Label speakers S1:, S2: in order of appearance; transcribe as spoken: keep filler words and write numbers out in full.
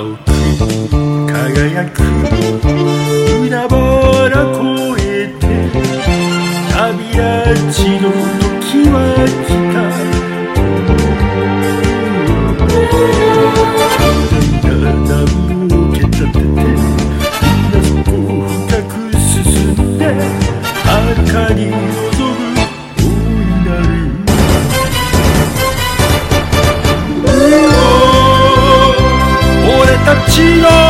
S1: 青く輝く海原越えて旅立ちの時は来た。波を蹴立てて水を深く進んで遥かに望む大いなる俺たちの